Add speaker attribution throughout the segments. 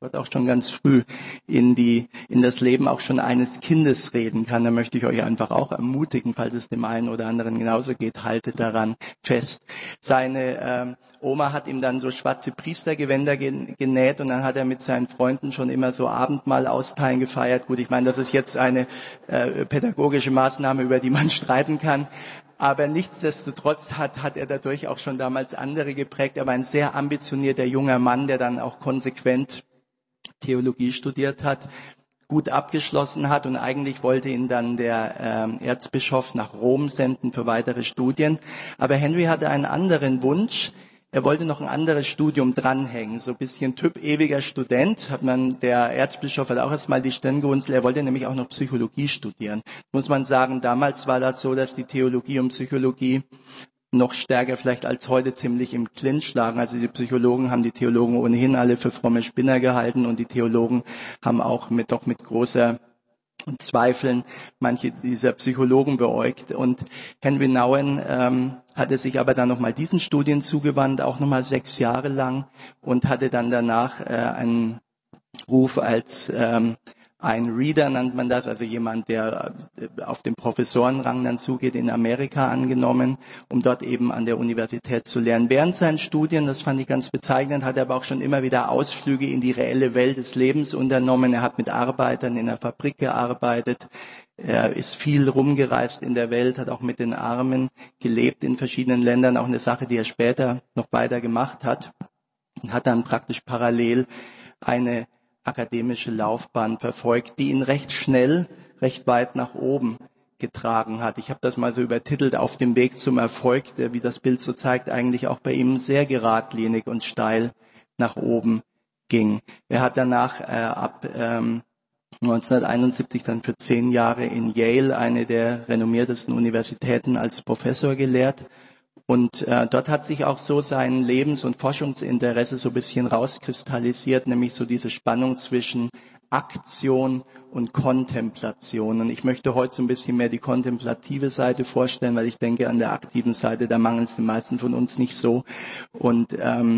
Speaker 1: Gott auch schon ganz früh in das Leben auch schon eines Kindes reden kann. Da möchte ich euch einfach auch ermutigen, falls es dem einen oder anderen genauso geht, haltet daran fest. Seine Oma hat ihm dann so schwarze Priestergewänder genäht und dann hat er mit seinen Freunden schon immer so Abendmahl austeilen gefeiert. Gut, ich meine, das ist jetzt eine pädagogische Maßnahme, über die man streiten kann. Aber nichtsdestotrotz hat er dadurch auch schon damals andere geprägt. Er war ein sehr ambitionierter junger Mann, der dann auch konsequent Theologie studiert hat, gut abgeschlossen hat und eigentlich wollte ihn dann der Erzbischof nach Rom senden für weitere Studien. Aber Henry hatte einen anderen Wunsch. Er wollte noch ein anderes Studium dranhängen, so ein bisschen Typ ewiger Student. Der Erzbischof hat auch erstmal die Stirn gerunzelt. Er wollte nämlich auch noch Psychologie studieren. Muss man sagen, damals war das so, dass die Theologie und Psychologie noch stärker vielleicht als heute ziemlich im Clinch lagen. Also die Psychologen haben die Theologen ohnehin alle für fromme Spinner gehalten und die Theologen haben auch mit großer Zweifeln manche dieser Psychologen beäugt. Und Henry Nouwen hatte sich aber dann nochmal diesen Studien zugewandt, auch nochmal 6 Jahre lang und hatte dann danach einen Ruf als ein Reader, nennt man das, also jemand, der auf den Professorenrang dann zugeht, in Amerika angenommen, um dort eben an der Universität zu lernen. Während seinen Studien, das fand ich ganz bezeichnend, hat er aber auch schon immer wieder Ausflüge in die reelle Welt des Lebens unternommen. Er hat mit Arbeitern in der Fabrik gearbeitet. Er ist viel rumgereist in der Welt, hat auch mit den Armen gelebt in verschiedenen Ländern, auch eine Sache, die er später noch weiter gemacht hat. Und hat dann praktisch parallel eine akademische Laufbahn verfolgt, die ihn recht schnell, recht weit nach oben getragen hat. Ich habe das mal so übertitelt, auf dem Weg zum Erfolg, der, wie das Bild so zeigt, eigentlich auch bei ihm sehr geradlinig und steil nach oben ging. Er hat danach ab 1971 dann für 10 Jahre in Yale, eine der renommiertesten Universitäten, als Professor gelehrt. Und dort hat sich auch so sein Lebens- und Forschungsinteresse so ein bisschen rauskristallisiert, nämlich so diese Spannung zwischen Aktion und Kontemplation. Und ich möchte heute so ein bisschen mehr die kontemplative Seite vorstellen, weil ich denke, an der aktiven Seite, da mangelt es den meisten von uns nicht so. Und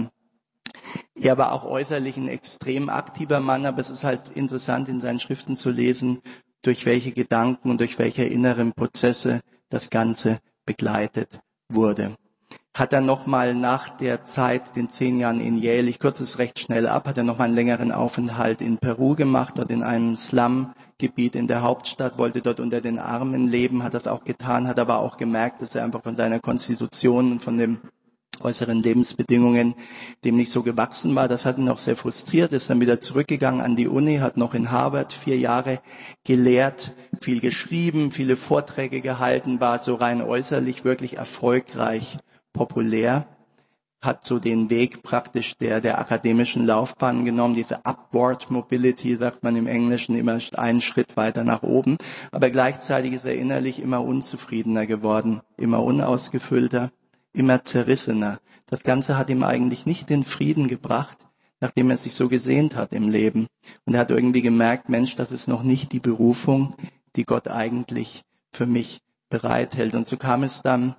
Speaker 1: er war auch äußerlich ein extrem aktiver Mann, aber es ist halt interessant, in seinen Schriften zu lesen, durch welche Gedanken und durch welche inneren Prozesse das Ganze begleitet wurde. Hat er nochmal nach der Zeit, den 10 Jahren in Yale, ich kürze es recht schnell ab, hat er nochmal einen längeren Aufenthalt in Peru gemacht, dort in einem Slumgebiet in der Hauptstadt, wollte dort unter den Armen leben, hat das auch getan, hat aber auch gemerkt, dass er einfach von seiner Konstitution und von den äußeren Lebensbedingungen dem nicht so gewachsen war. Das hat ihn auch sehr frustriert, ist dann wieder zurückgegangen an die Uni, hat noch in Harvard 4 Jahre gelehrt, viel geschrieben, viele Vorträge gehalten, war so rein äußerlich wirklich erfolgreich, populär, hat so den Weg praktisch der akademischen Laufbahn genommen, diese Upward Mobility, sagt man im Englischen, immer einen Schritt weiter nach oben, aber gleichzeitig ist er innerlich immer unzufriedener geworden, immer unausgefüllter, immer zerrissener. Das Ganze hat ihm eigentlich nicht den Frieden gebracht, nachdem er sich so gesehnt hat im Leben. Und er hat irgendwie gemerkt, Mensch, das ist noch nicht die Berufung, die Gott eigentlich für mich bereithält. Und so kam es dann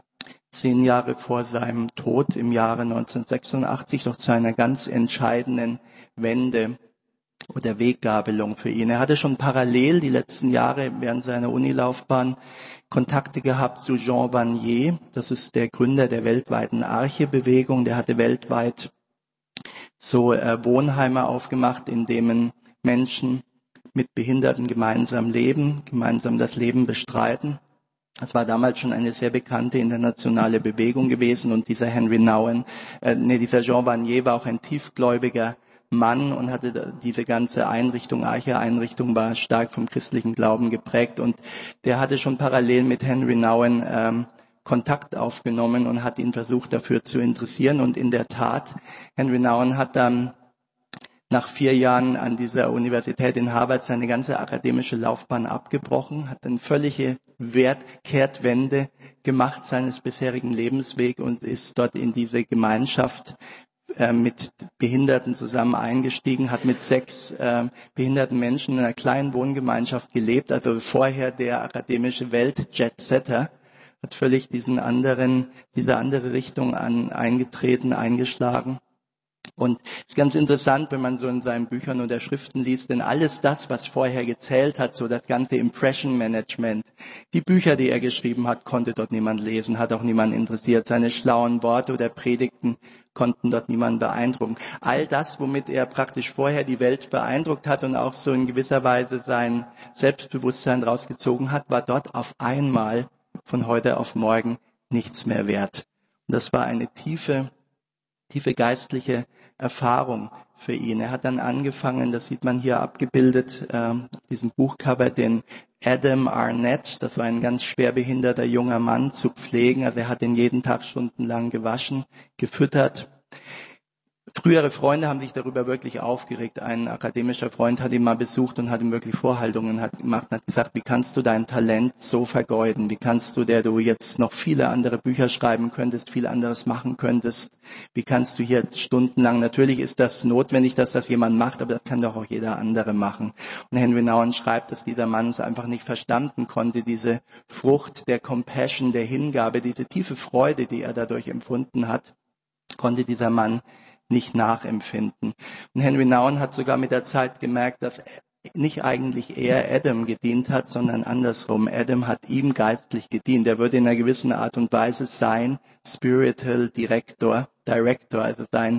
Speaker 1: 10 Jahre vor seinem Tod im Jahre 1986 noch zu einer ganz entscheidenden Wende oder Weggabelung für ihn. Er hatte schon parallel die letzten Jahre während seiner Unilaufbahn Kontakte gehabt zu Jean Vanier. Das ist der Gründer der weltweiten Arche-Bewegung. Der hatte weltweit so Wohnheime aufgemacht, in denen Menschen mit Behinderten gemeinsam leben, gemeinsam das Leben bestreiten. Das war damals schon eine sehr bekannte internationale Bewegung gewesen und dieser Henry Nouwen, dieser Jean Vanier war auch ein tiefgläubiger Mann und hatte diese ganze Einrichtung, Arche-Einrichtung war stark vom christlichen Glauben geprägt und der hatte schon parallel mit Henry Nouwen Kontakt aufgenommen und hat ihn versucht dafür zu interessieren und in der Tat, Henry Nouwen hat dann nach 4 Jahren an dieser Universität in Harvard seine ganze akademische Laufbahn abgebrochen, hat eine völlige Kehrtwende gemacht seines bisherigen Lebenswegs und ist dort in diese Gemeinschaft mit Behinderten zusammen eingestiegen, hat mit 6 behinderten Menschen in einer kleinen Wohngemeinschaft gelebt, also vorher der akademische Welt-Jet-Setter, hat völlig diese andere Richtung eingeschlagen. Und es ist ganz interessant, wenn man so in seinen Büchern oder Schriften liest, denn alles das, was vorher gezählt hat, so das ganze Impression Management, die Bücher, die er geschrieben hat, konnte dort niemand lesen, hat auch niemand interessiert. Seine schlauen Worte oder Predigten konnten dort niemand beeindrucken. All das, womit er praktisch vorher die Welt beeindruckt hat und auch so in gewisser Weise sein Selbstbewusstsein rausgezogen hat, war dort auf einmal von heute auf morgen nichts mehr wert. Und das war eine tiefe geistliche Erfahrung für ihn. Er hat dann angefangen, das sieht man hier abgebildet, diesem Buchcover, den Adam Arnett, das war ein ganz schwerbehinderter junger Mann, zu pflegen. Also er hat ihn jeden Tag stundenlang gewaschen, gefüttert. Frühere Freunde haben sich darüber wirklich aufgeregt. Ein akademischer Freund hat ihn mal besucht und hat ihm wirklich Vorhaltungen gemacht und hat gesagt, wie kannst du dein Talent so vergeuden? Wie kannst du, der du jetzt noch viele andere Bücher schreiben könntest, viel anderes machen könntest, wie kannst du hier stundenlang, natürlich ist das notwendig, dass das jemand macht, aber das kann doch auch jeder andere machen. Und Henry Nouwen schreibt, dass dieser Mann es einfach nicht verstanden konnte, diese Frucht der Compassion, der Hingabe, diese tiefe Freude, die er dadurch empfunden hat, konnte dieser Mann nicht nachempfinden. Und Henry Nouwen hat sogar mit der Zeit gemerkt, dass nicht eigentlich er Adam gedient hat, sondern andersrum. Adam hat ihm geistlich gedient. Er würde in einer gewissen Art und Weise sein Spiritual Director, also sein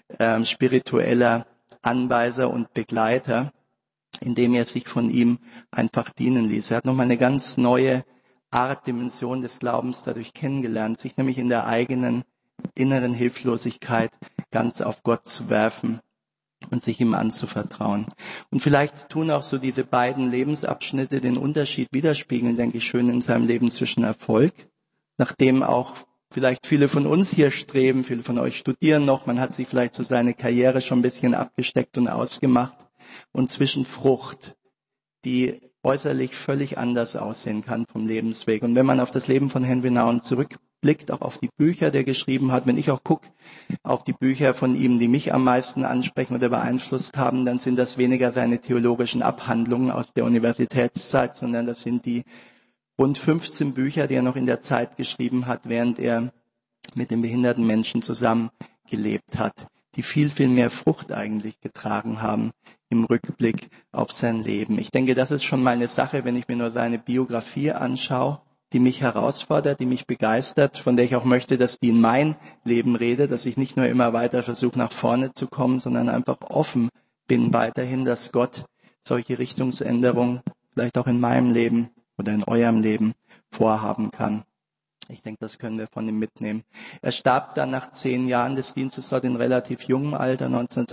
Speaker 1: spiritueller Anweiser und Begleiter, indem er sich von ihm einfach dienen ließ. Er hat nochmal eine ganz neue Art, Dimension des Glaubens dadurch kennengelernt, sich nämlich in der eigenen inneren Hilflosigkeit ganz auf Gott zu werfen und sich ihm anzuvertrauen. Und vielleicht tun auch so diese beiden Lebensabschnitte den Unterschied widerspiegeln, denke ich, schön in seinem Leben zwischen Erfolg, nachdem auch vielleicht viele von uns hier streben, viele von euch studieren noch, man hat sich vielleicht so seine Karriere schon ein bisschen abgesteckt und ausgemacht, und zwischen Frucht, die äußerlich völlig anders aussehen kann vom Lebensweg. Und wenn man auf das Leben von Henry Nouwen zurückblickt, auch auf die Bücher, die er geschrieben hat, wenn ich auch gucke auf die Bücher von ihm, die mich am meisten ansprechen oder beeinflusst haben, dann sind das weniger seine theologischen Abhandlungen aus der Universitätszeit, sondern das sind die rund 15 Bücher, die er noch in der Zeit geschrieben hat, während er mit den behinderten Menschen zusammengelebt hat, die viel, viel mehr Frucht eigentlich getragen haben im Rückblick auf sein Leben. Ich denke, das ist schon mal eine Sache, wenn ich mir nur seine Biografie anschaue, die mich herausfordert, die mich begeistert, von der ich auch möchte, dass die in mein Leben redet, dass ich nicht nur immer weiter versuche, nach vorne zu kommen, sondern einfach offen bin weiterhin, dass Gott solche Richtungsänderungen vielleicht auch in meinem Leben oder in eurem Leben vorhaben kann. Ich denke, das können wir von ihm mitnehmen. Er starb dann nach 10 Jahren des Dienstes dort in relativ jungem Alter,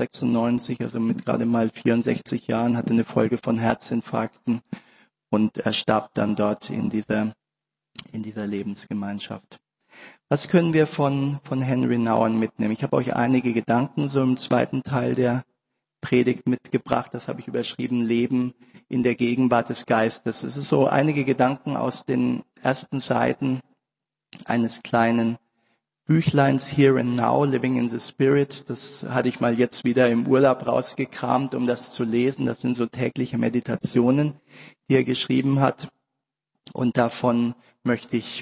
Speaker 1: 1996, also mit gerade mal 64 Jahren, hatte eine Folge von Herzinfarkten und er starb dann dort in dieser Lebensgemeinschaft. Was können wir von Henry Nouwen mitnehmen? Ich habe euch einige Gedanken so im zweiten Teil der Predigt mitgebracht. Das habe ich überschrieben, Leben in der Gegenwart des Geistes. Es ist so einige Gedanken aus den ersten Seiten eines kleinen Büchleins, Here and Now, Living in the Spirit. Das hatte ich mal jetzt wieder im Urlaub rausgekramt, um das zu lesen. Das sind so tägliche Meditationen, die er geschrieben hat. Und davon möchte ich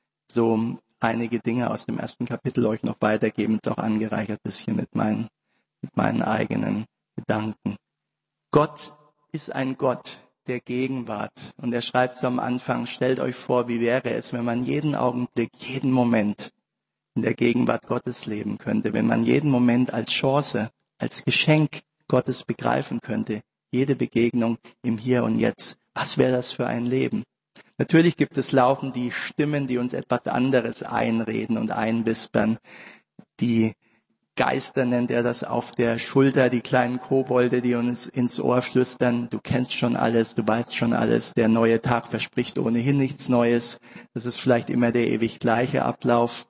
Speaker 1: so einige Dinge aus dem ersten Kapitel euch noch weitergeben. Ist auch angereichert ein bisschen mit meinen eigenen Gedanken. Gott ist ein Gott der Gegenwart. Und er schreibt so am Anfang, stellt euch vor, wie wäre es, wenn man jeden Augenblick, jeden Moment in der Gegenwart Gottes leben könnte, wenn man jeden Moment als Chance, als Geschenk Gottes begreifen könnte, jede Begegnung im Hier und Jetzt. Was wäre das für ein Leben? Natürlich gibt es laufend die Stimmen, die uns etwas anderes einreden und einwispern. Die Geister nennt er das auf der Schulter, die kleinen Kobolde, die uns ins Ohr flüstern, du kennst schon alles, du weißt schon alles, der neue Tag verspricht ohnehin nichts Neues, das ist vielleicht immer der ewig gleiche Ablauf.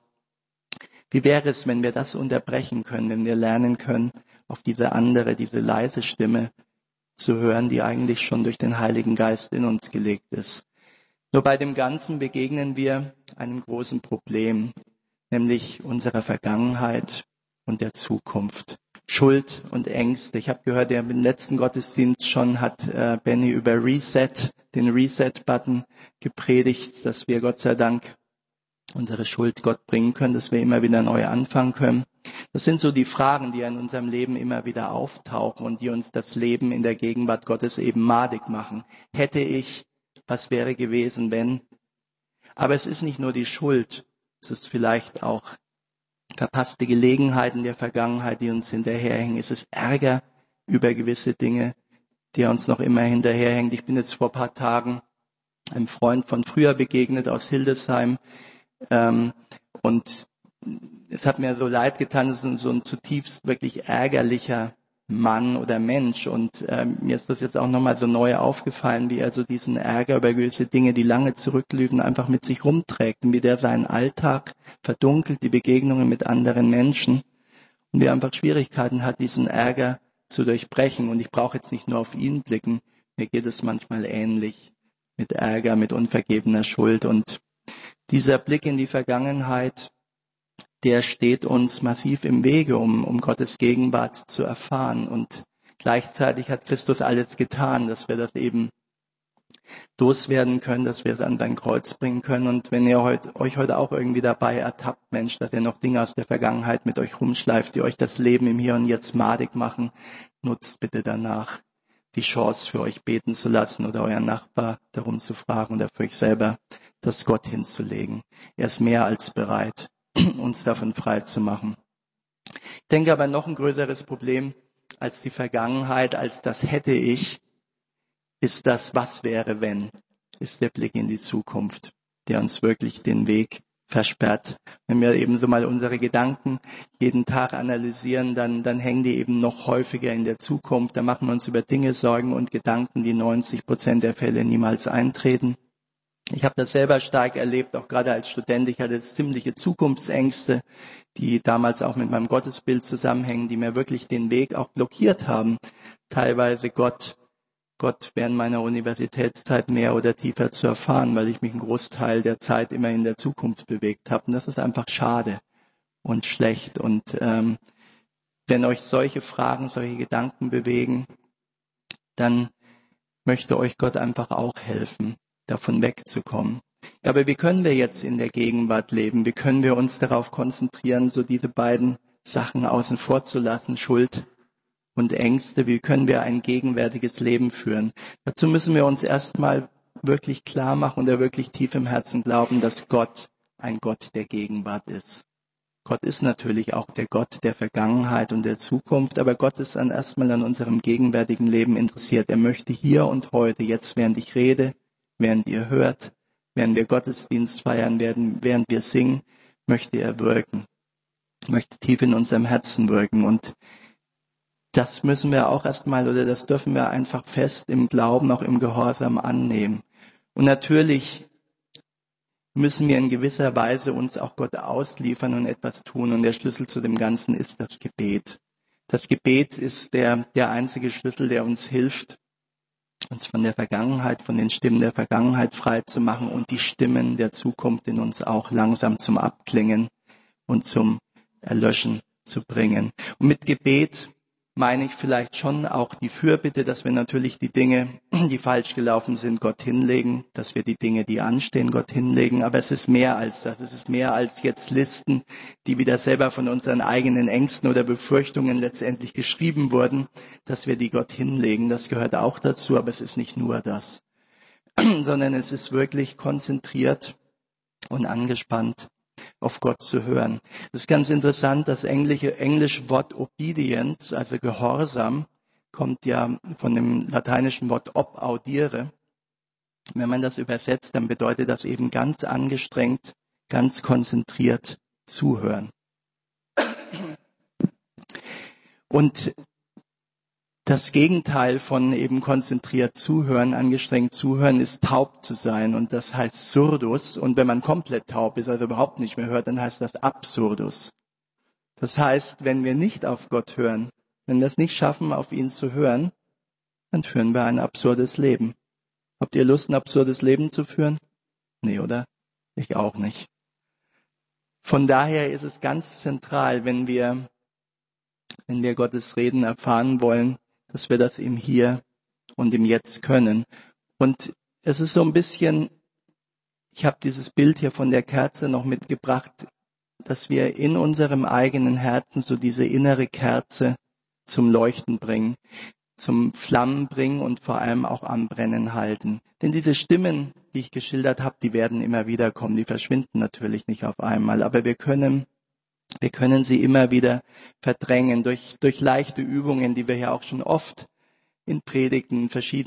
Speaker 1: Wie wäre es, wenn wir das unterbrechen können, wenn wir lernen können, auf diese andere, diese leise Stimme zu hören, die eigentlich schon durch den Heiligen Geist in uns gelegt ist. Nur bei dem Ganzen begegnen wir einem großen Problem, nämlich unserer Vergangenheit und der Zukunft. Schuld und Ängste. Ich habe gehört, der im letzten Gottesdienst schon hat Benny über Reset, den Reset-Button gepredigt, dass wir Gott sei Dank unsere Schuld Gott bringen können, dass wir immer wieder neu anfangen können. Das sind so die Fragen, die in unserem Leben immer wieder auftauchen und die uns das Leben in der Gegenwart Gottes eben madig machen. Hätte ich, was wäre gewesen, wenn? Aber es ist nicht nur die Schuld, es ist vielleicht auch verpasste Gelegenheiten der Vergangenheit, die uns hinterherhängen. Es ist Ärger über gewisse Dinge, die uns noch immer hinterherhängt. Ich bin jetzt vor ein paar Tagen einem Freund von früher begegnet aus Hildesheim, und es hat mir so leid getan, es ist so ein zutiefst wirklich ärgerlicher Mann oder Mensch. Und mir ist das jetzt auch nochmal so neu aufgefallen, wie er so diesen Ärger über gewisse Dinge, die lange zurückliegen, einfach mit sich rumträgt. Und wie der seinen Alltag verdunkelt, die Begegnungen mit anderen Menschen. Und wie er einfach Schwierigkeiten hat, diesen Ärger zu durchbrechen. Und ich brauche jetzt nicht nur auf ihn blicken, mir geht es manchmal ähnlich mit Ärger, mit unvergebener Schuld. Und dieser Blick in die Vergangenheit, der steht uns massiv im Wege, um Gottes Gegenwart zu erfahren. Und gleichzeitig hat Christus alles getan, dass wir das eben loswerden können, dass wir es an dein Kreuz bringen können. Und wenn ihr euch heute auch irgendwie dabei ertappt, Mensch, dass ihr noch Dinge aus der Vergangenheit mit euch rumschleift, die euch das Leben im Hier und Jetzt madig machen, nutzt bitte danach die Chance, für euch beten zu lassen oder euren Nachbar darum zu fragen oder für euch selber das Gott hinzulegen. Er ist mehr als bereit, uns davon frei zu machen. Ich denke aber, noch ein größeres Problem als die Vergangenheit, als das hätte ich, ist das was wäre wenn, ist der Blick in die Zukunft, der uns wirklich den Weg versperrt. Wenn wir eben so mal unsere Gedanken jeden Tag analysieren, dann hängen die eben noch häufiger in der Zukunft. Da machen wir uns über Dinge Sorgen und Gedanken, die 90% der Fälle niemals eintreten. Ich habe das selber stark erlebt, auch gerade als Student. Ich hatte ziemliche Zukunftsängste, die damals auch mit meinem Gottesbild zusammenhängen, die mir wirklich den Weg auch blockiert haben, teilweise Gott während meiner Universitätszeit mehr oder tiefer zu erfahren, weil ich mich einen Großteil der Zeit immer in der Zukunft bewegt habe. Und das ist einfach schade und schlecht. Und wenn euch solche Fragen, solche Gedanken bewegen, dann möchte euch Gott einfach auch helfen, davon wegzukommen. Ja, aber wie können wir jetzt in der Gegenwart leben? Wie können wir uns darauf konzentrieren, so diese beiden Sachen außen vor zu lassen, Schuld und Ängste? Wie können wir ein gegenwärtiges Leben führen? Dazu müssen wir uns erstmal wirklich klar machen und wirklich tief im Herzen glauben, dass Gott ein Gott der Gegenwart ist. Gott ist natürlich auch der Gott der Vergangenheit und der Zukunft, aber Gott ist dann erstmal an unserem gegenwärtigen Leben interessiert. Er möchte hier und heute, jetzt während ich rede, während ihr hört, während wir Gottesdienst feiern werden, während wir singen, möchte er wirken, möchte tief in unserem Herzen wirken. Und das müssen wir auch erstmal, oder das dürfen wir einfach fest im Glauben, auch im Gehorsam annehmen. Und natürlich müssen wir in gewisser Weise uns auch Gott ausliefern und etwas tun. Und der Schlüssel zu dem Ganzen ist das Gebet. Das Gebet ist der einzige Schlüssel, der uns hilft, uns von der Vergangenheit, von den Stimmen der Vergangenheit frei zu machen und die Stimmen der Zukunft in uns auch langsam zum Abklingen und zum Erlöschen zu bringen. Und mit Gebet meine ich vielleicht schon auch die Fürbitte, dass wir natürlich die Dinge, die falsch gelaufen sind, Gott hinlegen, dass wir die Dinge, die anstehen, Gott hinlegen. Aber es ist mehr als das. Es ist mehr als jetzt Listen, die wieder selber von unseren eigenen Ängsten oder Befürchtungen letztendlich geschrieben wurden, dass wir die Gott hinlegen. Das gehört auch dazu, aber es ist nicht nur das, sondern es ist wirklich konzentriert und angespannt auf Gott zu hören. Das ist ganz interessant, das englische Wort Obedience, also Gehorsam, kommt ja von dem lateinischen Wort ob audiere. Wenn man das übersetzt, dann bedeutet das eben ganz angestrengt, ganz konzentriert zuhören. Und das Gegenteil von eben konzentriert zuhören, angestrengt zuhören, ist taub zu sein. Und das heißt Surdus. Und wenn man komplett taub ist, also überhaupt nicht mehr hört, dann heißt das Absurdus. Das heißt, wenn wir nicht auf Gott hören, wenn wir es nicht schaffen, auf ihn zu hören, dann führen wir ein absurdes Leben. Habt ihr Lust, ein absurdes Leben zu führen? Nee, oder? Ich auch nicht. Von daher ist es ganz zentral, wenn wir Gottes Reden erfahren wollen, dass wir das im Hier und im Jetzt können. Und es ist so ein bisschen, ich habe dieses Bild hier von der Kerze noch mitgebracht. dass wir in unserem eigenen Herzen so diese innere Kerze zum Leuchten bringen, zum Flammen bringen und vor allem auch am Brennen halten. Denn diese Stimmen, die ich geschildert habe, die werden immer wieder kommen. Die verschwinden natürlich nicht auf einmal, aber wir können sie immer wieder verdrängen durch leichte Übungen, die wir ja auch schon oft in Predigten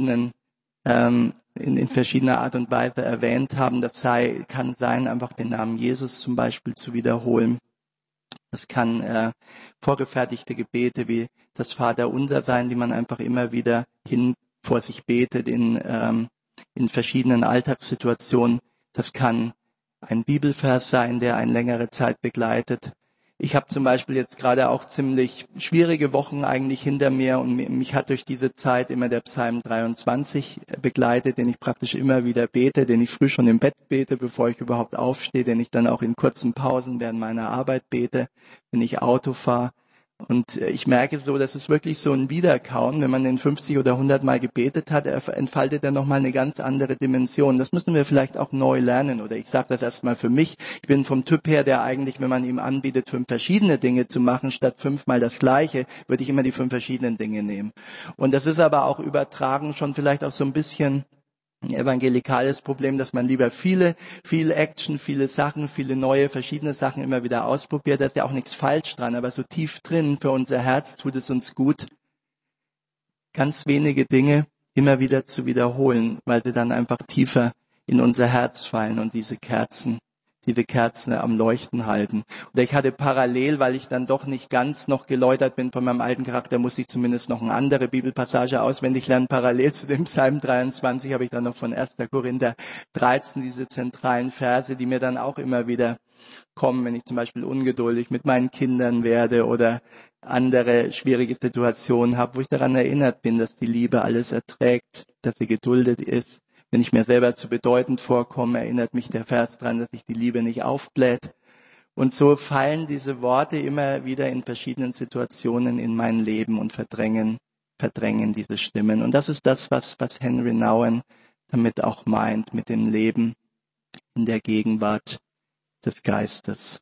Speaker 1: in verschiedener Art und Weise erwähnt haben. Das kann sein, einfach den Namen Jesus zum Beispiel zu wiederholen. Das kann vorgefertigte Gebete wie das Vaterunser sein, die man einfach immer wieder vor sich betet in verschiedenen Alltagssituationen. Das kann ein Bibelvers sein, der eine längere Zeit begleitet. Ich habe zum Beispiel jetzt gerade auch ziemlich schwierige Wochen eigentlich hinter mir und mich hat durch diese Zeit immer der Psalm 23 begleitet, den ich praktisch immer wieder bete, den ich früh schon im Bett bete, bevor ich überhaupt aufstehe, den ich dann auch in kurzen Pausen während meiner Arbeit bete, wenn ich Auto fahre. Und ich merke so, das ist wirklich so ein Wiederkauen. Wenn man den 50 oder 100 Mal gebetet hat, entfaltet er nochmal eine ganz andere Dimension. Das müssen wir vielleicht auch neu lernen. Oder ich sage das erstmal für mich. Ich bin vom Typ her, der eigentlich, wenn man ihm anbietet, 5 verschiedene Dinge zu machen, statt 5-mal das Gleiche, würde ich immer die 5 verschiedenen Dinge nehmen. Und das ist aber auch übertragen schon vielleicht auch so ein bisschen ein evangelikales Problem, dass man lieber viel Action, viele Sachen, viele neue, verschiedene Sachen immer wieder ausprobiert. Da ist ja auch nichts falsch dran, aber so tief drin für unser Herz tut es uns gut, ganz wenige Dinge immer wieder zu wiederholen, weil sie dann einfach tiefer in unser Herz fallen und diese Kerzen am Leuchten halten. Oder ich hatte parallel, weil ich dann doch nicht ganz noch geläutert bin von meinem alten Charakter, muss ich zumindest noch eine andere Bibelpassage auswendig lernen. Parallel zu dem Psalm 23 habe ich dann noch von 1. Korinther 13 diese zentralen Verse, die mir dann auch immer wieder kommen, wenn ich zum Beispiel ungeduldig mit meinen Kindern werde oder andere schwierige Situationen habe, wo ich daran erinnert bin, dass die Liebe alles erträgt, dass sie geduldet ist. Wenn ich mir selber zu bedeutend vorkomme, erinnert mich der Vers dran, dass sich die Liebe nicht aufbläht. Und so fallen diese Worte immer wieder in verschiedenen Situationen in mein Leben und verdrängen diese Stimmen. Und das ist das, was Henry Nouwen damit auch meint, mit dem Leben in der Gegenwart des Geistes.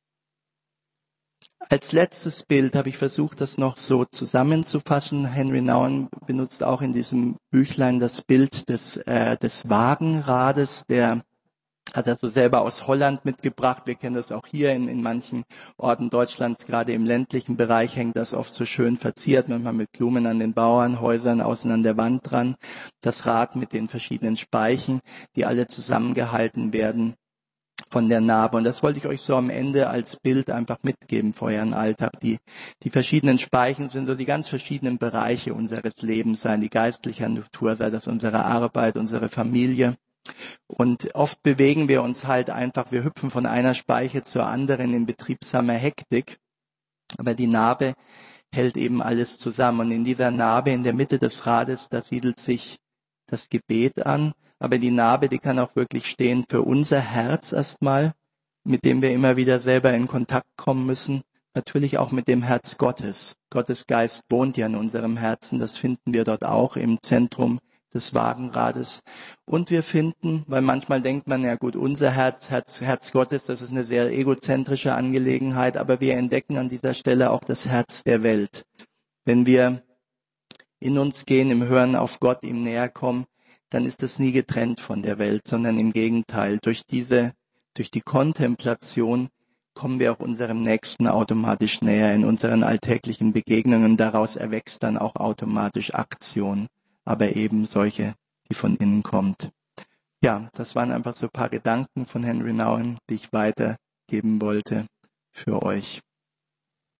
Speaker 1: Als letztes Bild habe ich versucht, das noch so zusammenzufassen. Henry Nouwen benutzt auch in diesem Büchlein das Bild des Wagenrades. Der hat das so selber aus Holland mitgebracht. Wir kennen das auch hier in manchen Orten Deutschlands, gerade im ländlichen Bereich hängt das oft so schön verziert, manchmal mit Blumen an den Bauernhäusern, außen an der Wand dran. Das Rad mit den verschiedenen Speichen, die alle zusammengehalten werden von der Narbe. Und das wollte ich euch so am Ende als Bild einfach mitgeben für euren Alltag. Die verschiedenen Speichen sind so die ganz verschiedenen Bereiche unseres Lebens, sei die geistlicher Natur, sei das unsere Arbeit, unsere Familie. Und oft bewegen wir uns halt einfach, wir hüpfen von einer Speiche zur anderen in betriebsamer Hektik. Aber die Narbe hält eben alles zusammen. Und in dieser Narbe, in der Mitte des Rades, da siedelt sich das Gebet an. Aber die Narbe, die kann auch wirklich stehen für unser Herz erstmal, mit dem wir immer wieder selber in Kontakt kommen müssen. Natürlich auch mit dem Herz Gottes. Gottes Geist wohnt ja in unserem Herzen. Das finden wir dort auch im Zentrum des Wagenrades. Und wir finden, weil manchmal denkt man, ja gut, unser Herz Gottes, das ist eine sehr egozentrische Angelegenheit, aber wir entdecken an dieser Stelle auch das Herz der Welt. Wenn wir in uns gehen, im Hören auf Gott, ihm näher kommen, dann ist es nie getrennt von der Welt, sondern im Gegenteil. Durch die Kontemplation kommen wir auch unserem Nächsten automatisch näher in unseren alltäglichen Begegnungen. Daraus erwächst dann auch automatisch Aktion, aber eben solche, die von innen kommt. Ja, das waren einfach so ein paar Gedanken von Henry Nouwen, die ich weitergeben wollte für euch.